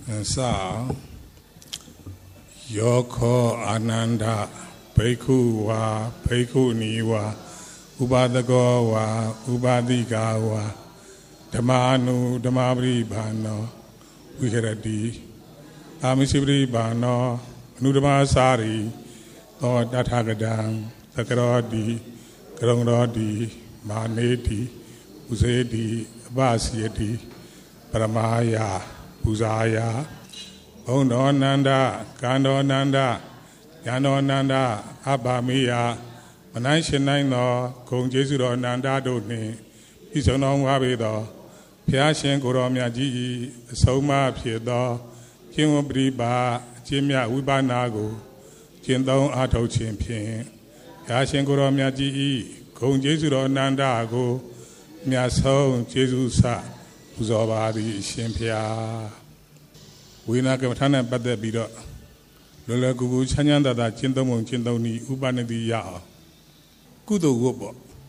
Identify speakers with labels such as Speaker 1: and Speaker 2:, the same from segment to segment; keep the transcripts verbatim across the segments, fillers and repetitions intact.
Speaker 1: Sa Yoko Ananda Bhikkhu wa Bhikkhu niwa Ubadago wa Ubadika wa Dhammanu Dhammapri Bhano Viharati Amisipri Bhano Nudama Sari Or Tathagadam Sakarodi Karangrodi Maneti Usedi Abhasyati Paramaya Puzaya Bondo Nanda Kando Nanda Yano Nanda Abamiya Manashinai Kong Jesu Nanda Doni Isono Wabido Piashin Goromia Ji Soma Piedo King Briba Jimia Ubanago Jindong Ato Champion Piashin Goromia Ji Kong Jesu Nanda Go Miaso Jesus Sa Uzobadi Shimpia Wina Kamatana Bada Bido Lola Gugu Chanyanda Chindamon Chindoni Ubanadi Ya Kudo Wobo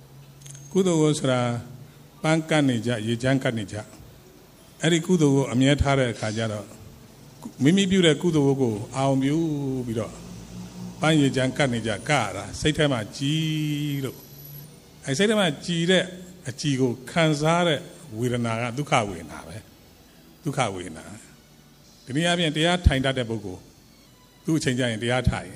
Speaker 1: Kudo Wosra Pankanija Yajankanija Eri Kudo Amiatara Kajaro Mimi Bura Kudo Wogo Aumbu Bido Panya Jankanija Kara Saitama Giro I said to my Gire a Chigo Kanzare Wirana Duka Wina Duka Wina The Niabian Dia Tinda de Bogo Do change in the Atai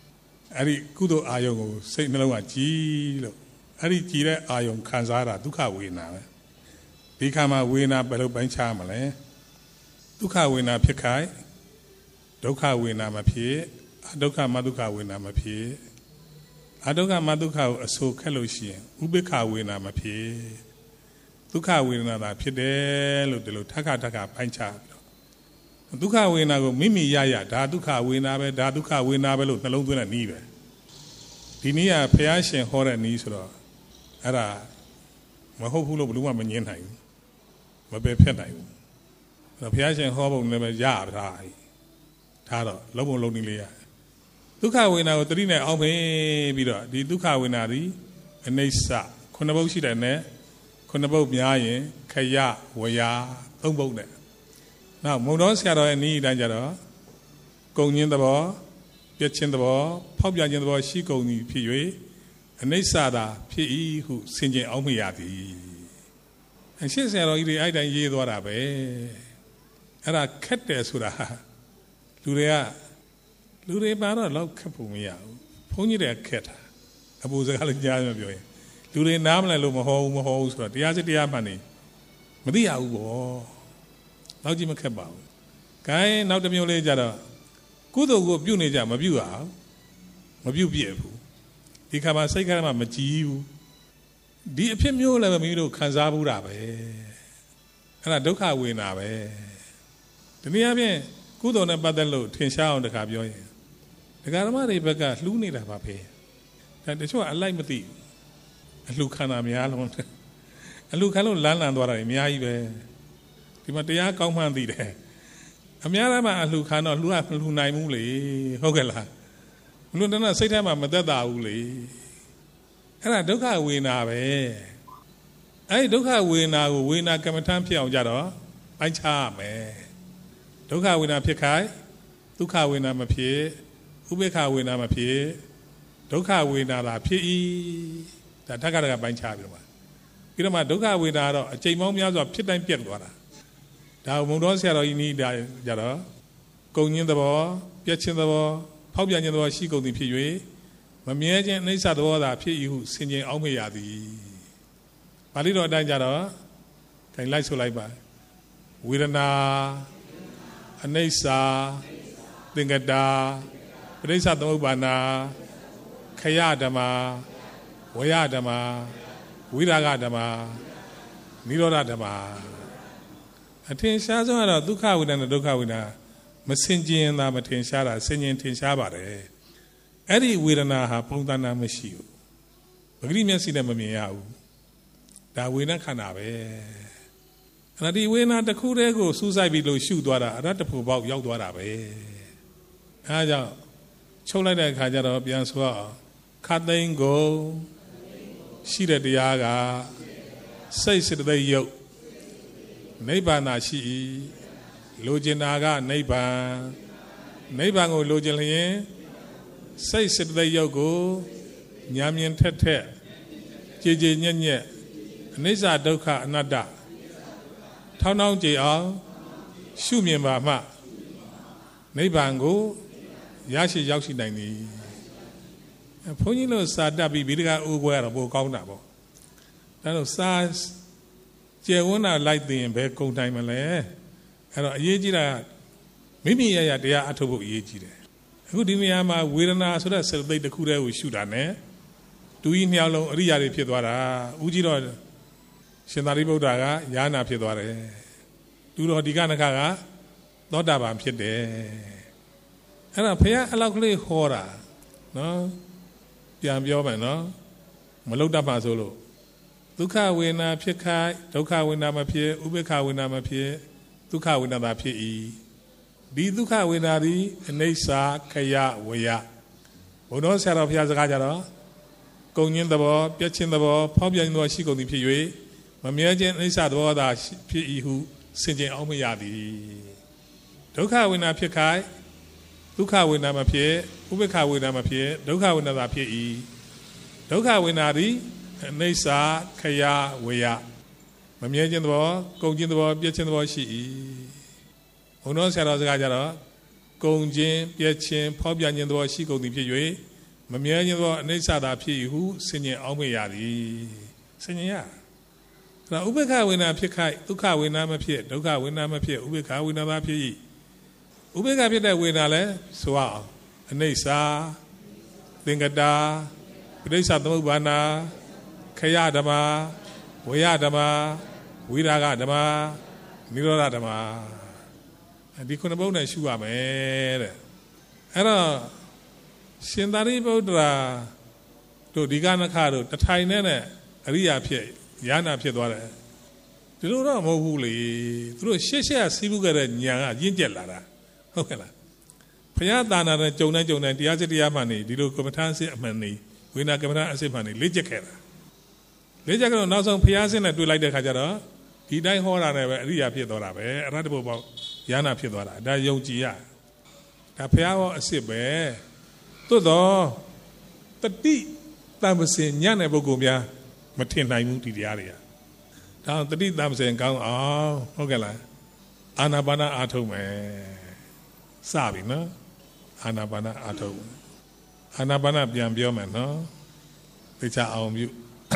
Speaker 1: Ari Kudo Ayogo Saint Meloa Gilo Ari Gira Ayon Kanzara Duka Wina Dikama Wina Belo Banchamale Duka Wina Pikai Doka Wina Mapie Adoka Maduka Wina Mapie Adoka Maduka so Kaloshian Ubeka Wina Mapie Duka Wina Pide Lo Taka Taka Pancha Duka Wina go Mimi Yaya Da Duka Wina Da Duka Wina Belo Nalona Nive Dinia Piashin Hora Nisro Ara Mahopulo Bluma Manyenai Mabe Penai The Piashin Hobo never Yar Taro Lobo Lonilia Duka Wina Trina Ome Bida Di Duka Winari and Nesa Konaboshi and Konabo Miaye Kaya Waya Umbone Now Monos Yaro and Ni Danjaro Going in the ball Getchin the ball Pop Yan the ball Shiko Ni P and Nesada P E who singing Omiati and she said I don't ye what I be and I cut there Sura Lurea Lure Bara love Capumia Pony their cat Abu Zalajan Lure Namla Lumaho Mohos but the Azadia money Madia Ugo Lajima Cabal Kai now the Mule Jada Kudo go Buneja Mabua Mabu Biebu Dikama Sakarama Majiu Di Pimula Miro Kanzabura and a Doka Winabe The Niabe Kudo and Badalo Tinsha on the Cabio The Garamari Baga Luni Rapape and the show I like Mati and Lucana Mialon and Lucano Landora Miaibe Timatea Comandi there Amiarama Lucano Lua Lunai Mule Hogela Lundana Satama Madada Uli and I Doka Winabe I Doka Wina Wina Kamatampia Jaro I charm Doka Wina Pikai Duka Wina Mapie Ubeka Wina Mapie Doka Wina La P. The Takara Banchabi. Pirama Doka Wina, a Jamomia of Pit and Piedwara. Now Mondosia you need Jara going in the ball, getting the ball, Pobian in the ball, she go in P U A. Mamia and Nisa the water, P. you singing Omiadi. Palido Danjara can like so like by Widana Anesa Dingada Resa Dobana Kayadama Wayadama Widagadama Nirodadama Atin Shazana Duka with an Duka with a Messingian Lamatin Shara singing Tin Shabare Eddie Widana Puntana Meshiu Agreement see them meow that winner canabe and I did win at the Kurego Suicide below shoe dwara not the poor about Yaldwara. Aja Chola de Kajara Bianswa Katain go she the Diaga say sit the yoke Neighbor Nashi လိုချင်တာကနိဗ္ဗာန်နိဗ္ဗာန်ကိုလိုချင်လျင်စိတ်စေတသိက်ရုပ်ကိုဉာဏ်မြင်ထက်ထက်ကြည်ကြည်ညက်ညက်အနိစ္စဒုက္ခအနတ္တထောင်းထောင်းကြည်အောင်ရှုမြင်ပါမှနိဗ္ဗာန်ကိုရရှိရောက်ရှိနိုင်သည်ဘုန်းကြီးတို့စာတတ်ပြီးဗိဓကအိုးခွဲတော့ပိုကောင်းတာပေါ့ဒါတော့စာကျေဝန်းတာလိုက်သိရင်ဘယ်ကုန်တိုင်းမလဲအဲ့တော့အရေးကြီးတာမိမိရရတရားအထုတ်ဖို့အရေးကြီးတယ်အခုဒီနေရာမှာဝေဒနာဆိုတဲ့စေတသိက်တစ်ခုတည်းကိုရှုတာနဲ့ဒူကြီးနှစ်ယောက်လုံးအရိယာတွေဖြစ်သွားတာဦးကြီးတော့ရှင်သာရိပုတ္တရာကယာနာဖြစ်သွားတယ်သူတော်ဒီကနခကသောတာပန်ဖြစ်တယ်အဲ့ဒါဘုရားအလောက်ကလေးဟောတာနော်ပြန်ပြောမယ်နော်မလုတ်တတ်ပါဆိုလို့ဒုက္ခဝေဒနာဖြစ်ခိုက်ဒုက္ခဝေဒနာမဖြစ်ဥပေက္ခဝေဒနာမဖြစ်ဒုက္ခဝေဒနာသာဖြစ်၏ဒီဒုက္ခဝေဒနာသည်အနိစ္စခယဝေယဘုန်းတော်ဆရာတော်ဘုရားစကားကြတော့ကုံညင်းသဘောပြည့်ချင်းသဘောဖောက်ပြန်သောရှိကုန်သည်ဖြစ်၍မမြဲခြင်းအနိစ္စသဘောသာဖြစ်၏ဟုဆင်ခြင်အောင်မရသည်ဒုက္ခဝေဒနာဖြစ်ခိုက်ဒုက္ခဝေဒနာမဖြစ်ဥပေက္ခဝေဒနာမဖြစ်ဒုက္ခဝေဒနာသာဖြစ်၏ဒုက္ခဝေဒနာသည်အနိစ္စခယဝေယမမြဲခြင်းသဘောကုံခြင်းသဘောပြည့်ခြင်းသဘောရှိ၏ဘုန်းတော်ဆရာတော်စကားကြတော့ကုံခြင်းပြည့်ခြင်းဖောက်ပြန်ခြင်းသဘောရှိကုန်သည်ဖြစ်၍မမြဲခြင်းသဘောအနိစ္စသာဖြစ်၏ဟုဆင်ញင်အောင်မရသည်ဆင်ញင်ရဒါဥပေက္ခဝေဒနာဖြစ်ခိုက်ဒုက္ခဝေဒနာမဖြစ်ဒုက္ခဝေဒနာမဖြစ်ဥပေက္ခဝေဒနာသာဖြစ်၏ဥပေက္ခဖြစ်တဲ့ဝေဒနာလဲဆိုအောင်အနိစ္စသင်္ကတာပဋိစ္စသမုပ္ပါဒနာခယဓမ္မဝေယဓမ္မဝိရာဂဓမ္မနိရောဓဓမ္မဒီခုနှစ်ပုဒ်နဲ့ရှုရမယ်တဲ့အဲ့တော့ရှင်သာရိပုတ္တရာတို့ဒီကနခတို့တထိုင်နဲ့အရိယာဖြစ်ယာနာဖြစ်သွားတယ်ဒီလိုတော့မဟုတ်ဘူးလေသူတို့ရှေ့ရှေ့စီးပူးခဲ့တဲ့ညာကရင့်ကျက်လာတာဟုတ်ကဲ့လားဘုရားသာနာနဲ့ကြုံတဲ့ကြုံတဲ့တရားစစ်တရားမှန်နေဒီလိုကမ္မထာစစ်အမှန်နေဝိနာကမ္မထာအစစ်မှန်နေလေ့ကျက်ခဲ့တာလေ့ကျက်ကတော့နောက်ဆုံးဘုရားစစ်နဲ့တွေ့လိုက်တဲ့ခါကျတော့ဒီတိုင်းဟောတာနဲ့ပဲအရိယာဖြစ်သွားတာပဲအရဟတဘုပေါယာနာဖြစ်သွားတာဒါယုံကြည်ရဒါဘုရားဟောအစစ်ပဲသို့တော့တတိတမ္ပစင်ညံ့တဲ့ပုဂ္ဂိုလ်များမထင်နိုင်ဘူးဒီတရားတွေကဒါတတိတမ္ပစင်ကောင်းအောင်ဟုတ်ကဲ့လားအာနာပါနအာထုံမယ်စပြီနော်အာနာပါနအာထုံအာနာပါနပြန်ပြောမယ်နော်သိချအောင်ပြု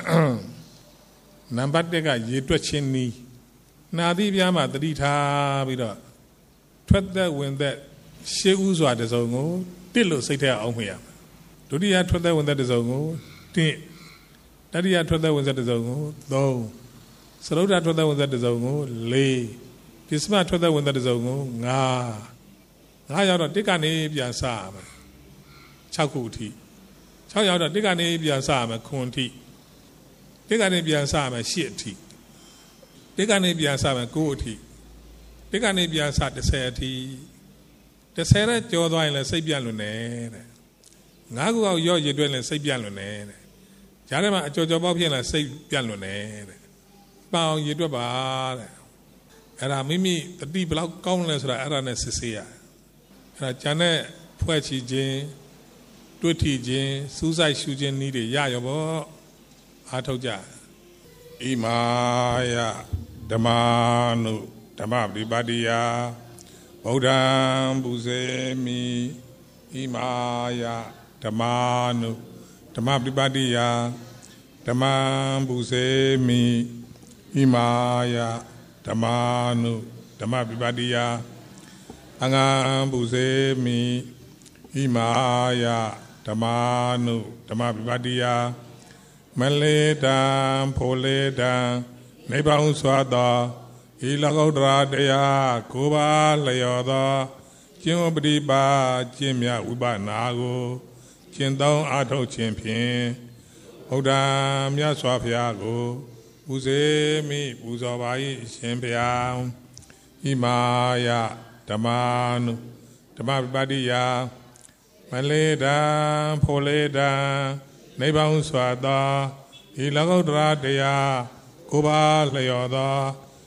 Speaker 1: နံပါတ်တစ်ကရေတွက်ခြင်းနီးနာသီးပြားမှာတတိထားပြီးတော့ထွက်သက်ဝင်သက်ရှေးဥစွာတစုံကိုတစ်လို့စိတ်ထဲအောင်မှရမယ်ဒုတိယထွက်သက်ဝင်သက်တစုံကိုတစ်တတိယထွက်သက်ဝင်သက်တစုံကိုသုံးစရုဒ္ဓထွက်သက်ဝင်သက်တစုံကိုလေးပစ္စမထွက်သက်ဝင်သက်တစုံကိုငါးငါးရောက်တော့တစ်ကနေပြန်စရမယ်၆ခုအထိ၆ရောက်တော့တစ်ကနေပြန်စရမယ်ခွန်အထိတစ်ကနေပြန်စရမယ်ရှစ်အထိတစ်ကနေပြန်စရမယ်ကိုးအထိတစ်ကနေပြန်စတစ်ဆယ်အထိတစ်ဆယ်နဲ့ကျော်သွားရင်လည်းစိတ်ပြန့်လွန်နေတဲ့ငါးခုအောက်ရော့ရည်တွဲလည်းစိတ်ပြန့်လွန်နေတဲ့ဂျားထဲမှာအကြော်ကြော်ပေါက်ဖြစ်ရင်စိတ်ပြန့်လွန်နေတဲ့ပေါအောင်ရည်တွဲပါတဲ့အဲ့ဒါမိမိတတိဘလောက်ကောင်းလဲဆိုတာအဲ့ဒါနဲ့စစ်ဆေးရအဲ့ဒါဂျာနဲ့ဖွဲ့ချခြင်းတွေ့ထီခြင်းစူးစိုက်ရှုခြင်းနည်းတွေရရောပေါ့အားထုတ်ကြဣမာယဓမ္မာနုဓမ္မပฏิပါတိယဗုဒ္ဓံပုစေမိဣမာယဓမ္မာနုဓမ္မပฏิပါတိယဓမ္မံပုစေမိဣမာယဓမ္မာနုဓမ္မပฏิပါတိယအငံပုစေမိဣမာယဓမ္မာနုဓမ္မပฏิပါတိယမလေတံဖိုလေတံနိဗ္ဗာန်စွာသောဤလောကုတ္တရာတရားကိုပါလျော်သောကျင့်ဝတ်ပฏิပါကျင့်မြတ်ဝိပဿနာကိုကျင့်သုံးအားထုတ်ခြင်းဖြင့်ဘုရားမြတ်စွာဘုရားကိုပူဇေမိပူဇော်ပါ၏ရှင်ဘုရားဣမာယဓမ္မာနုဓမ္မပฏิပါတိယမလေတံဖိုလေတံနိဗ္ဗာန်စွာသောဤလောကုတ္တရာတရားကိုပါလျော်သော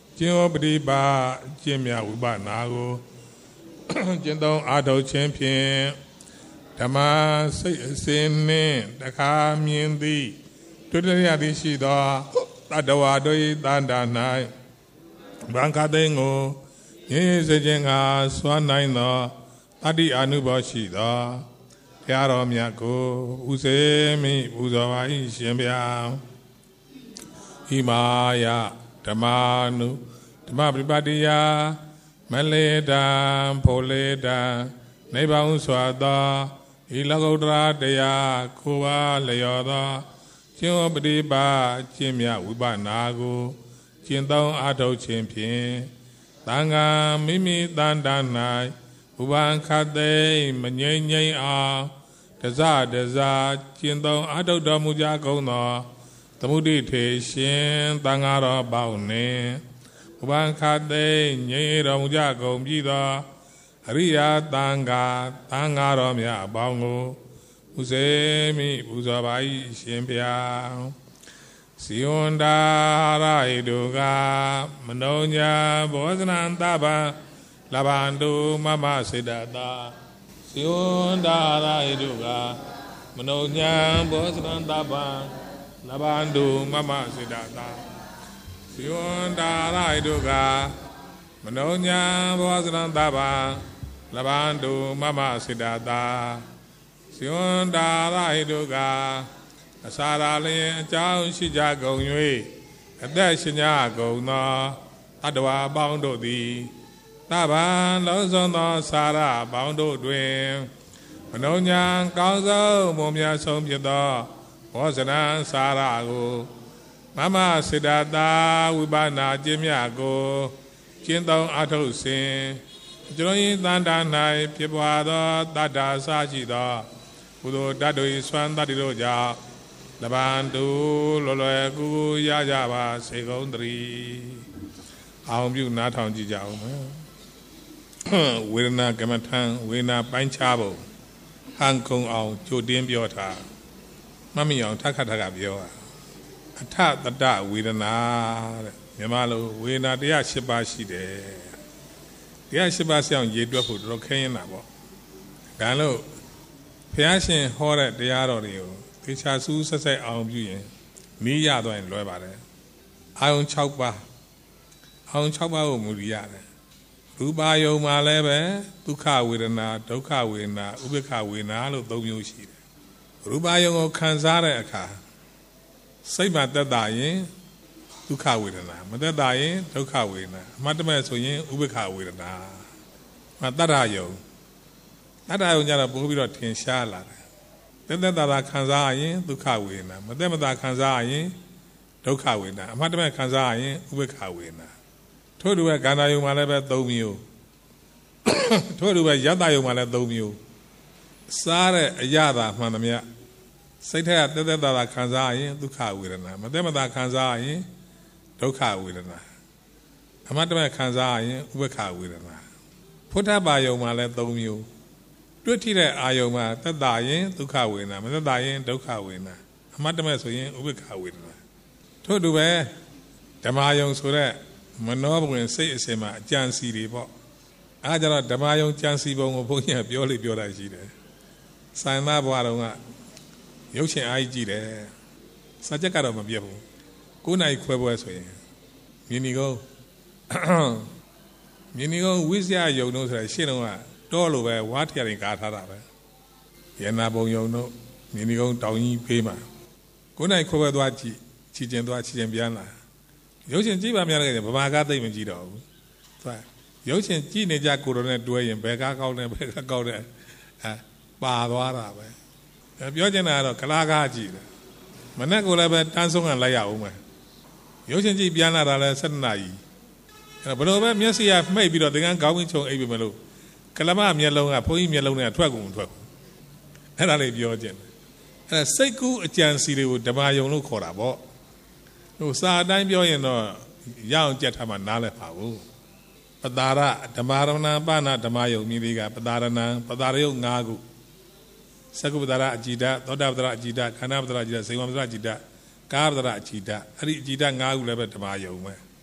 Speaker 1: ကျင့်ဝတ်ပฏิပါကျင့်မြတ်ဝိပဿနာကိုကျင့်သုံးအားထုတ်ခြင်းဖြင့်ဓမ္မစိတ်အစဉ်နှင့်တခါမြင်သည်တွေ့တရသည်ရှိသောတတ္တဝါတို့၏တန်တာ၌ဗံခသိန်းကိုရင်းစေခြင်းကစွမ်းနိုင်သောတတ္တိအနုဘောရှိသောဘုရားတော်မြတ်ကိုဥစေမိပူဇော်ပါ၏ရှင်ဗျာဣမာယဓမ္မာနုဓမ္မပရိပတ်တိယမလေတံဖိုလေတံနိဗ္ဗာန်စွာသောဤလောကုတ္တရာတရားကိုပါလျော်သောကျင့်ဝတ်ပฏิပါကျင့်မြတ်ဝိပဿနာကိုကျင့်သုံးအားထုတ်ခြင်းဖြင့်သံဃာမိမိတန်တ၌ဥပန်ခတ်သိမငြိမ့်ငြိမ့်အောင်တစတစကျင့်သုံးအားထုတ်တော်မူကြကုန်သောသမုဒိထေရှင်သံဃာတော်ပေါင်းနှင့်ဥပန်ခတ်သိငြိမ့်တော်မူကြကုန်ပြီသောအရိယာသံဃာသံဃာတော်များအပေါင်းကိုဥစေမိပူဇော်ပါ၏ရှင်ဗျာစီဝန္တာရဟိတုကမနောညာဘောဇနံတပံလဗန္တုမမစေတတာစီဝန္တာရဟိတုကမနောညာဘောဇနံတပံလဗန္တုမမစေတတာစီဝန္တာရဟိတုကမနောညာဘောဇနံတပံလဗန္တုမမစေတတာစီဝန္တာရဟိတုကအစာရလျင်အကြောင်းရှိကြကုန်၍အသက်ရှင်ကြကုန်သောတတ္တဝါပေါင်းတို့သည်သဗ္ဗံလုံးစုံသောစာရပေါင်းတို့တွင်မနောညာကောင်းဆုံးမွန်မြတ်ဆုံးဖြစ်သောဘောဇနံစာရကိုမမစေတသာဝိပဿနာကျင့်မြတ်ကိုကျင့်သုံးအားထုတ်စဉ်ကျွန်တော်၏တန်တာ၌ဖြစ်ပွားသောတတ္တာစရှိသောဘုဒ္ဓတတ်တို့၏စွမ်းတတ္တိတို့ကြောင့်လဗန္တုလောလွယ်ကူရကြပါစေကုန်သတည်းအောင်ပြုနားထောင်ကြည့်ကြအောင်မယ်ဝေဒနာကမ္မထံဝေဒနာပိုင်းခြားဖို့ဟန်ကုံအောင်ကြိုတင်းပြောထားမမီအောင်ထပ်ခတ်ထပ်ခတ်ပြောတာအထတတဝေဒနာတဲ့မြန်မာလိုဝေဒနာတရား၈ပါးရှိတယ်တရား၈ပါးဆောင်ရေတွက်ဖို့တော်တော်ခဲရင်တာပေါ့ဒါလို့ဘုရားရှင်ဟောတဲ့တရားတော်တွေကိုသေချာစူးဆက်ဆက်အောင်ပြုရင်နီးရသွားရင်လွယ်ပါတယ်အာယုံ၆ပါးအာယုံ၆ပါးကိုမူရရတယ်ရူပယုံမှာလည်းပဲဒုက္ခဝေဒနာဒုက္ခဝေဒနာဥပေက္ခဝေဒနာလို့သုံးမျိုးရှိတယ်ရူပယုံကိုခံစားတဲ့အခါစိတ်မှသက်သာရင်ဒုက္ခဝေဒနာမသက်သာရင်ဒုက္ခဝေဒနာအမှတ်တမဲ့ဆိုရင်ဥပေက္ခဝေဒနာမတ္တရယုံတတ္တယုံကြတော့ပို့ပြီးတော့ထင်ရှားလာတယ်သက်သက်သာသာခံစားရင်ဒုက္ခဝေဒနာမသက်မသာခံစားရင်ဒုက္ခဝေဒနာအမှတ်တမဲ့ခံစားရင်ဥပေက္ခဝေဒနာထို့တူပဲခန္ဓာယုံမှာလည်းပဲ၃မျိုးထို့တူပဲယတ္တယုံမှာလည်း၃မျိုးစားတဲ့အရသာမှန်သမျှစိတ်ထက်ကသက်သက်သာသာခံစားရင်ဒုက္ခဝေဒနာမသက်မသာခံစားရင်ဒုက္ခဝေဒနာအမှတ်တမဲ့ခံစားရင်ဥပေက္ခဝေဒနာဖုဋ္ဌပါယုံမှာလည်း၃မျိုးတွေ့ထိတဲ့အာယုံမှာသက်သာရင်ဒုက္ခဝေဒနာမသက်သာရင်ဒုက္ခဝေဒနာအမှတ်တမဲ့ဆိုရင်ဥပေက္ခဝေဒနာထို့တူပဲဓမ္မယုံဆိုတဲ့မနောဘဝင်စိတ်အစဉ်မှာအကြံစီတွေပေါ့အားကြတော့ဓမ္မယုံကြံစီပုံကိုဘုန်းကြီးကပြောလို့ပြောတာရှိတယ်ဆိုင်သားဘွားတော်ကရုပ်ရှင်အားကြီးကြည့်တယ်စာချက်ကတော့မပြတ်ဘူးကိုးနိုင်ခွဲပွဲဆိုရင်မြင်းနီကုန်းမြင်းနီကုန်းဝိဇ္ဇာယုံတို့ဆိုတာရှင်းတော့ကတော့လိုပဲဝါထရင်ကာထားတာပဲရနာဘုံယုံတို့မြင်းနီကုန်းတောင်ကြီးဖေးမှာကိုးနိုင်ခွဲပွဲသွားကြည့်ချီကျင်သွားချီကျင်ပြန်လာရုပ်ရှင်ကြည့်ပါများတယ်ဗမာကားသိမ့်မကြည့်တော့ဘူးသူကရုပ်ရှင်ကြည့်နေကြကိုတော်နဲ့တွဲရင်ဘယ်ကားကောင်းတယ်ဘယ်ကားကောင်းတယ်အဲပါသွားတာပဲပြောချင်တာကတော့ကလားကားကြည့်တယ်မနေ့ကလည်းပဲတန်းဆုံးကလိုက်ရအောင်မယ်ရုပ်ရှင်ကြည့်ပြန်လာတာလည်း၁၂နာရီအဲဘယ်လိုပဲမျက်စိကမှိတ်ပြီးတော့တကန်းခေါင်းချင်းချုံအိပ်ပြီမလို့ကလမမျက်လုံးကဘုန်းကြီးမျက်လုံးနဲ့ထွက်ကုန်ထွက်ကုန်အဲ့ဒါလေးပြောချင်တယ်အဲ့စိတ်ကူးအကြံစီတွေကိုဓမ္မယုံလို့ခေါ်တာပေါ့ဟိုစာအတိုင်းပြောရင်တော့ရအောင်ကြက်ထားမှနားလည်ပါဘူးပတာရဓမ္မရဏပနာဓမ္မယုံမြည်တွေကပတာရဏပတာရယုံ၅ခုသက္ကုပတာရအကြည်ဓာသောတာပတရအကြည်ဓာခန္ဓာပတရအကြည်ဓာဇေဝပတရအကြည်ဓာကာပတရအကြည်ဓာအဲ့ဒီအကြည်ဓာ၅ခုလည်းပဲဓမ္မယုံပဲ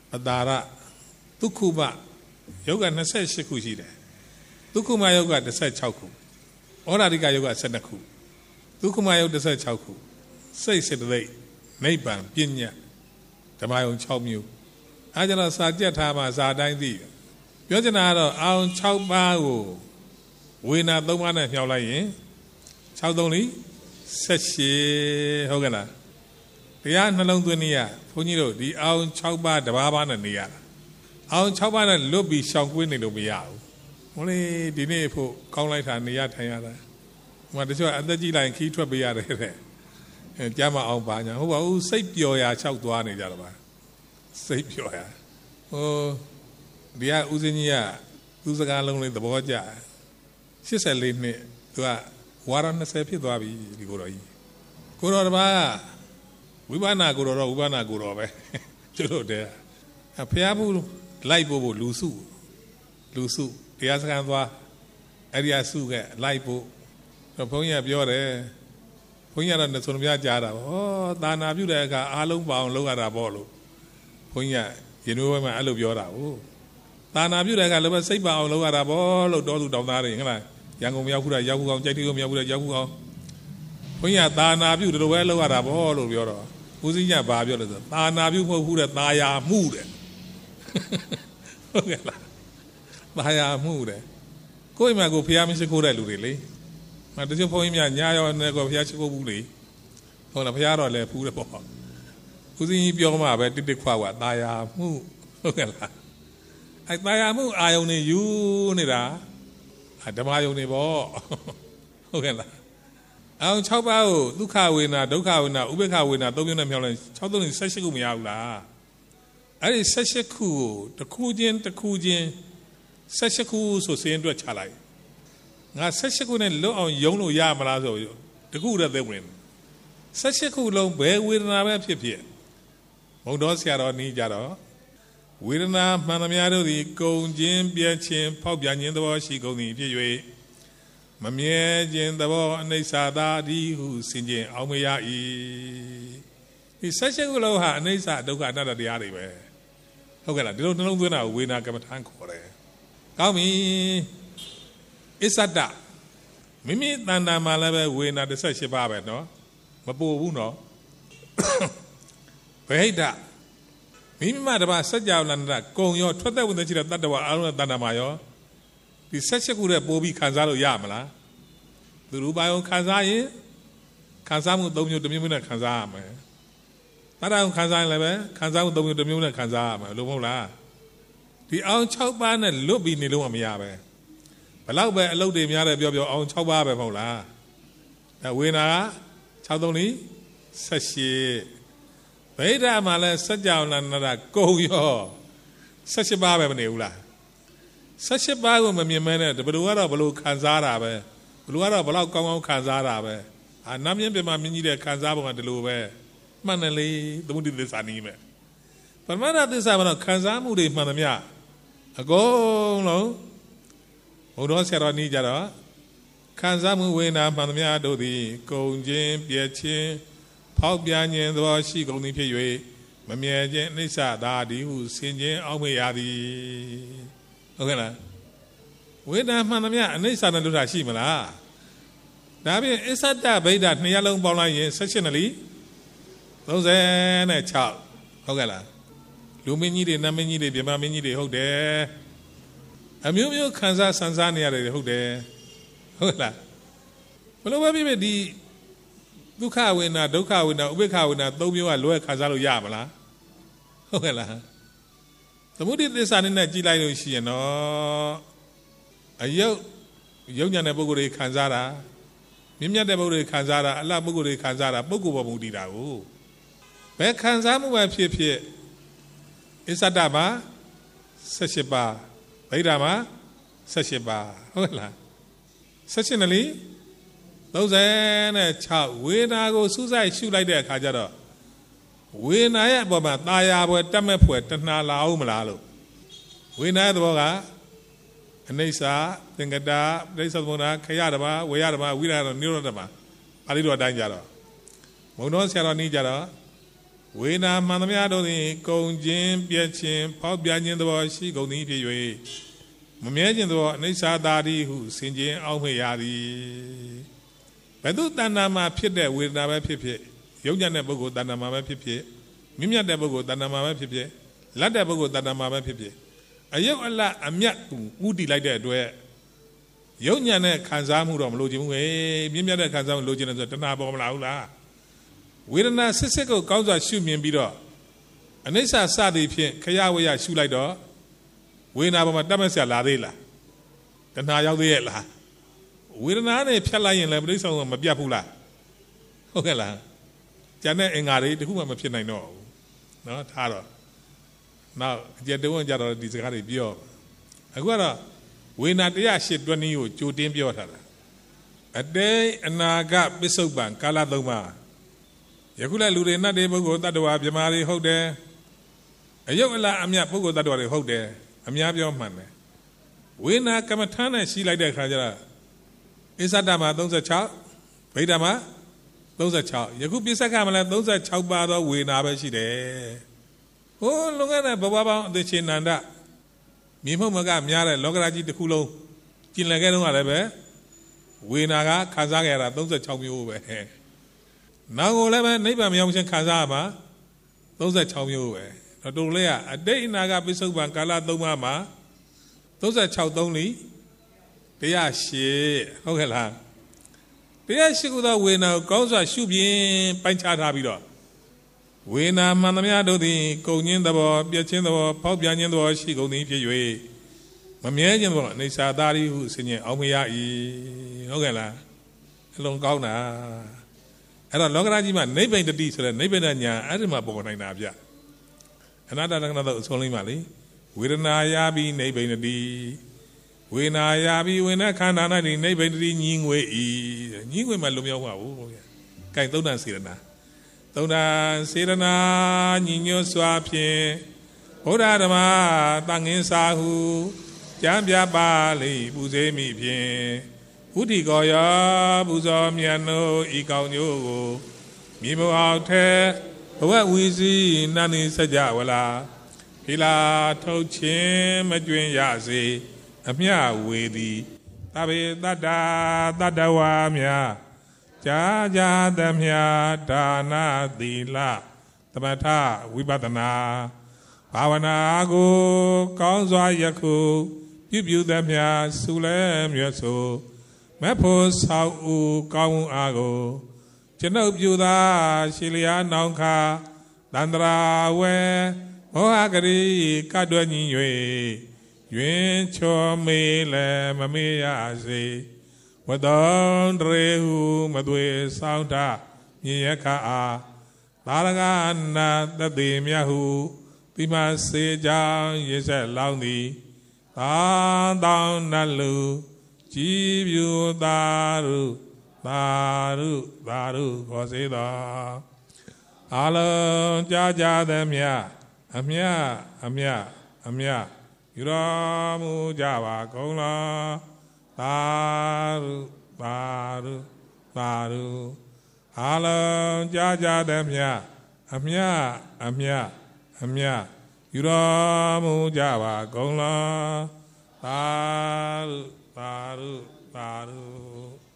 Speaker 2: အတာရဒုက္ခမယောဂနှစ်ဆယ့်ရှစ်ခုရှိတယ်ဒုက္ခမယောဂတစ်ဆယ့်ခြောက်ခုဩရာရိကယောဂဆယ့်နှစ်ခုဒုက္ခမယောဂတစ်ဆယ့်ခြောက်ခုစိတ်စေတသိက်နိဗ္ဗာန်ပညာဓမ္မယုံ၆မျိုးအဲကြတော့စာကြက်ထားမှစာတိုင်းသိပြောချင်တာကတော့အောင်၆ပါးကိုဝေနာ၃ပါးနဲ့မြောက်လိုက်ရင်၆သုံးလေးဆက်ရှိဟုတ်ကဲ့လားတရားနှလုံးသွင်းနေရဘုန်းကြီးတို့ဒီအောင်၆ပါးတပါးပါးနဲ့နေရတာအောင်၆ပါးနဲ့လွတ်ပြီးရှောင်ကွင်းနေလို့မရဘူးဟိုလေဒီနေ့ဖို့ကောင်းလိုက်တာနေရထိုင်ရတာဟိုမှာတချို့အသက်ကြီးလိုက်ခီးထွက်ပေးရတယ်တဲ့အဲကြားမအောင်ပါညာဟုတ်ပါဘူးစိတ်ပျော်ရာလျှောက်သွားနေကြတော့ပါစိတ်ပျော်ရာဟိုဒီကဦးစင်းကြီးကသူစကားလုံးလေးသဘောကျရှစ်ဆယ်လေးနှစ်သူကဝါရနှစ်ဆယ်ဖြစ်သွားပြီဒီကိုတော်ကြီးကိုတော်တပါးဝိပဿနာကိုတော်တော့ဝိပဿနာကိုတော်ပဲကျလို့တဲ့ဖျားဘူးလိုက်ဖို့ဖို့လူစုလူစုတရားစခန်းသွားအဲ့ဒီအစုကလိုက်ဖို့ဘုန်းကြီးကပြောတယ်ဘုန်းကြီးကတော့နှစုံပြကြားတာဩသာနာပြုတဲ့အခါအားလုံးပါအောင်လုပ်ရတာပေါ့လို့ဘုန်းကြီးကရင်နှွေးဝဲမှာအဲ့လိုပြောတာဟုတ်သာနာပြုတဲ့အခါလည်းပဲစိတ်ပါအောင်လုပ်ရတာပေါ့လို့တော်သူတောင်းသားတွေဟုတ်လားရန်ကုန်မရောက်ခုတာရောက်ခုအောင်ကြိုက်တီကိုမရောက်ခုတာရောက်ခုအောင်ဘုန်းကြီးကသာနာပြုဒီလိုပဲလုပ်ရတာပေါ့လို့ပြောတော့ဦးစင်းကဘာပြောလဲဆိုသာနာပြုမဟုတ်ဘူးတဲ့သာယာမှုတဲ့ဟုတ်ကဲ့လားသာယာမှုတဲ့ကိုယ့်အိမ်မှာကိုဖျားမရှိခိုးတဲ့လူတွေလေမတချို့ဘုန်းကြီးများညာရောနဲ့ကိုဖျားရှိခိုးဘူးလေဟုတ်လားဖျားတော့လည်းဖူးတယ်ပေါ့ဦးစင်းကြီးပြောမှပဲတိတိခွာကသာယာမှုဟုတ်ကဲ့လားအဲသာယာမှုအာယုန်နေယူနေတာဓမ္မယုန်နေပေါ့ဟုတ်ကဲ့လားအောင်၆ပါးကိုဒုက္ခဝေဒနာဒုက္ခဝေဒနာဥပေက္ခဝေဒနာသုံးမျိုးနဲ့မြောက်လိုက်၆သုံး၁၈ခုမရဘူးလားအဲ့ဒီ၁၈ခုကိုတစ်ခုချင်းတစ်ခုချင်း၁၈ခုဆိုစင်းအတွက်ချလိုက်ငါ၁၈ခုနဲ့လွတ်အောင်ယုံလို့ရမလားဆိုတခုတည်းသိဝင်၁၈ခုလုံးဘယ်ဝေဒနာပဲဖြစ်ဖြစ်ဘုံတော်ဆရာတော်နီးကြတော့ဝေဒနာမှန်သမျှတို့သည်ကုံချင်းပြည့်ချင်းဖောက်ပြန်ခြင်းသဘောရှိကုန်သည်ဖြစ်၍မမြဲခြင်းသဘောအနိစ္စသာဒီဟုဆင်ခြင်အောင်မရ၏ဒီ၁၈ခုလုံးဟာအနိစ္စဒုက္ခအနတ္တတရားတွေပဲဟုတ်ကဲ့လားဒီလိုနှလုံးသွင်းတာကိုဝေဒနာကမ္မဋ္ဌာန်းခေါ်တယ်ကောင်းပြီအစ္ဆဒမိမိတဏ္ဍာမှာလည်းပဲဝေဒနာ၁၈ပါးပဲနော်မပူဘူးနော်ဘဟိတမိမိမှာတပါစัจ java လန္တကုံရောထွက်သက်ဝင်တဲ့ရှိတဲ့တတ္တဝါအလုံးနဲ့တဏ္ဍာမှာရောဒီ၁၈ခုနဲ့ပို့ပြီးခံစားလို့ရမလားသူရူပယုံခံစားရင်ခံစားမှု၃မျိုးတစ်မျိုးနဲ့ခံစားရမယ်တဏ္ဍာကိုခံစားရင်လည်းပဲခံစားမှု၃မျိုးတစ်မျိုးနဲ့ခံစားရမယ်လို့မဟုတ်လားဒီအောင်၆ပါးနဲ့လွတ်ပြီးနေလို့မရပဲဘလောက်ပဲအလုပ်တွေများတယ်ပြောပြောအောင်၆ပါးပဲမဟုတ်လားအဲဝေနာ၆သုံးလေး၁၈ဗိဓာမှာလဲစัจ java လန္တကုံရော၁၈ပါးပဲမနေဘူးလား၁၈ပါးကိုမမြင်မဲနဲ့ဘယ်လိုကတော့ဘယ်လိုခံစားတာပဲဘယ်လိုကတော့ဘယ်လောက်ကောင်းကောင်းခံစားတာပဲအာနာမင်းပြမမြင်ကြီးတဲ့ခံစားပုံကဒီလိုပဲမှန်တယ်လေသမုဒိသစ္စာနည်းပဲပရမတ္ထသစ္စာမှာတော့ခံစားမှုတွေမှန်သမျှအကုန်လုံးဘုရားဆရာတော်နီးကြတော့ခံစားမှုဝေဒနာမှန်သမျှတို့သည်ကုံချင်းပြည့်ချင်းဖောက်ပြန်ခြင်းသဘောရှိကုန်သည်ဖြစ်၍မမြဲခြင်းအနိစ္စသာဒီဟုဆင်ခြင်အောင်မေ့ရသည်ဟုတ်ကဲ့လားဝေဒနာမှန်သမျှအနိစ္စနဲ့လွတ်တာရှိမလားဒါဖြင့်အစ္ဆဒဗိဒ္ဓနှစ်ရလုံးပေါင်းလိုက်ရင်၁၈နှစ်လီ၃၆ဟုတ်ကဲ့လားလူမင်းကြီးတွေနတ်မင်းကြီးတွေဗြဟ္မာမင်းကြီးတွေဟုတ်တယ်အမျိုးမျိုးခံစားဆန်းစားနေရတယ်ဟုတ်တယ်ဟုတ်လားဘယ်လိုပဲဖြစ်ဖြစ်ဒီဒုက္ခဝေဒနာဒုက္ခဝေဒနာဥပေက္ခဝေဒနာသုံးမျိုးကလွဲခံစားလို့ရမလားဟုတ်ကဲ့လားသမုဒိသစ္စာနဲ့ကြည်လိုက်လို့ရှိရင်တော့အယုတ်ယုံညာတဲ့ပုဂ္ဂိုလ်တွေခံစားတာမြင့်မြတ်တဲ့ပုဂ္ဂိုလ်တွေခံစားတာအလှပုဂ္ဂိုလ်တွေခံစားတာပုဂ္ဂိုလ်ပေါ်မူတည်တာကိုဘယ်ခံစားမှုပဲဖြစ်ဖြစ်အစ္ဆဒမှာ၁၈ပါးဗိဓာမှာ၁၈ပါးဟုတ်လား၁၈နှစ်လီ၃၆ဝေဒနာကိုစူးစိုက်ရှုလိုက်တဲ့အခါကျတော့ဝေဒနာရဲ့အပေါ်မှာตาယာပွဲတတ်မဲ့ဖွယ်တဏှာလာအောင်မလားလို့ဝေဒနာရဲ့သဘောကအနိစ္စသင်္ကတာပရိစ္ဆေသမုဒ္ဒါခရတဘာဝေယတဘာဝိရတနိရောဓတဘာပါဠိတော်အတိုင်းကြတော့ဘုံတော်ဆရာတော်နီးကြတော့ဝဝေနာမှန်သမျှတို့သည်ကုံချင်းပြည့်ချင်းဖောက်ပြန်ခြင်းသောရှိကုန်သည်ဖြစ်၍မမြဲခြင်းသောအနိစ္စသာတိဟုဆင်ခြင်အောက်မေ့ရသည်ဘယ်သူတဏ္ဍာမှာဖြစ်တဲ့ဝေဒနာပဲဖြစ်ဖြစ်ယုံကြတဲ့ပုဂ္ဂိုလ်တဏ္ဍာမှာပဲဖြစ်ဖြစ်မြင့်မြတ်တဲ့ပုဂ္ဂိုလ်တဏ္ဍာမှာပဲဖြစ်ဖြစ်လက်တဲ့ပုဂ္ဂိုလ်တဏ္ဍာမှာပဲဖြစ်ဖြစ်အယုတ်အလတ်အမြတ်ဥတည်လိုက်တဲ့အတွက်ယုံညံ့တဲ့ခံစားမှုတော့မလိုချင်ဘူးဟဲ့မြင့်မြတ်တဲ့ခံစားမှုလိုချင်တယ်ဆိုတော့တဏှာပေါ်မလာဘူးလားဝေဒနာစစ်စစ်ကိုကောင်းစွာရှုမြင်ပြီးတော့အနိစ္စစသည်ဖြင့်ခရဝရရှုလိုက်တော့ဝေဒနာပေါ်မှာတတ်မဲ့ဆရာလာသေးလားတဏှာရောက်သေးရဲ့လားဝေဒနာနဲ့ဖြတ်လိုက်ရင်လည်းပြိဿဆောင်မပြတ်ဘူးလားဟုတ်ကဲ့လားကျန်တဲ့အင်္ဂါတွေတခုမှမဖြစ်နိုင်တော့ဘူးနော်ထားတော့နောက်အကျတုံးကြတော့ဒီစကားတွေပြောအခုကတော့ဝေဒနာတရားရှစ်တွက်နည်းကိုကြိုတင်းပြောထားတာအတေးအနာဂတ်ပစ္စုပန်ကာလသုံးပါးယခုလည်းလူတွေနတ်တွေပုဂ္ဂိုလ်တ attva မြမာတွေဟုတ်တယ်အယုတ်အလားအမြတ်ပုဂ္ဂိုလ်တ attva တွေဟုတ်တယ်အများပြောမှန်တယ်ဝေဒနာကမ္မထာနဲ့ရှိလိုက်တဲ့အခါကျတော့အစ္ဆဒမှာသုံးဆယ်ခြောက်ဗိဓာမှာသုံးဆယ်ခြောက်ယခုပိဿကမှာလည်းသုံးဆယ်ခြောက်ပါသောဝေဒနာပဲရှိတယ်ဟိုလွန်ခဲ့တဲ့ဘဝပေါင်းအသေးချေနန္ဒမြေမှုမကများတဲ့လောကရာကြီးတစ်ခုလုံးကျင်လည်ခဲ့တော့ကလည်းပဲဝေဒနာကခံစားခဲ့ရတာသုံးဆယ်ခြောက်မျိုးပဲနောက်ကိုလည်းပဲနိဗ္ဗာန်မရောက်ခြင်းခံစားရမှာသုံးဆယ်ခြောက်မျိုးပဲတော့တူလေးကအတိတ်အနာကပိဿုပံကာလသုံးပါးမှာသုံးဆယ်ခြောက်သုံးလီတရားရှိဟုတ်ကဲ့လားတရားရှိကုသောဝေဒနာကိုကောင်းစွာရှုပြင်းပိုင်းခြားထားပြီးတော့ဝေဒနာမှန်သမျှတို့သည်ကုန်ခြင်းသဘောပြည့်ခြင်းသဘောဖောက်ပြန်ခြင်းသဘောရှိကုန်သည်ဖြစ်၍မမြဲခြင်းသဘောအိဋ္ဌာသာရိဟုဆင်ញင်အောင်မရ၏ဟုတ်ကဲ့လားအလုံးကောင်းတာအဲ့တော့လောကရာကြီးမှာနိဗ္ဗာန်တတိဆိုတဲ့နိဗ္ဗာန်ညာအဲ့ဒီမှာပေါ်နိုင်တာဗျအနာတ္တလက္ခဏာတော့အဆုံးလေးပါလေဝေဒနာယာပြီးနိဗ္ဗာန်တတိဝေဒနာယာပြီးဝေဒနာခန္ဓာ၌နိဗ္ဗာန်တတိညီငွေ၏ညီငွေမှာလုံမြောက်ပါဘူးဗျကဲသုံးတန်စေရနာသုံးတန်စေရနာညီညွတ်စွာဖြင့်ဘုရားဓမ္မတန်ငင်းစာဟုကြံပြပါလေပူဇေမိဖြင့်ဥတီကောယပူဇော်မြတ်နိုးဤကောင်းကျိုးကိုမြေမအောက်ထဲဘဝဝီစီနန္ဒီစကြဝလာဖိလာထုတ်ခြင်းမကျွင်ရစေအမြဝေသည်သဗ္ဗေတတ္တာတတ္တဝါများကြာကြာသမျှဒါနသီလသမထဝိပဿနာဘာဝနာကိုကောင်းစွာယခုပြုပြုသမျှဆုလဲမြတ်ဆိုမဖို့ဆောက်ဦးကောင်းအားကိုကျွန်ုပ်ပြုသာရှိလျာနောင်ခါတန္တရာဝဲမောဟဂရိကတ်တွညီ၍ယွင်ချောမေးလည်းမမေးရစေဝတ္တံတရေဟုမသွေဆောင်တာမြင်ရခအားသာရကနာတတိမြတ်ဟုတိမစေကြောင်းရေဆက်လောင်းသည်သာတောင်းနတ်လူကြည်ပြူသာရုသာရုသာရုခေါ်စေသောအလုံးကြာကြာသမျှအမြအမြအမြယူတော်မူကြပါကုန်လားသာရုသာရုသာရုအလုံးကြာကြာသမျှအမြအမြအမြယူတော်မူကြပါကုန်လားသာရုသာရုသာရု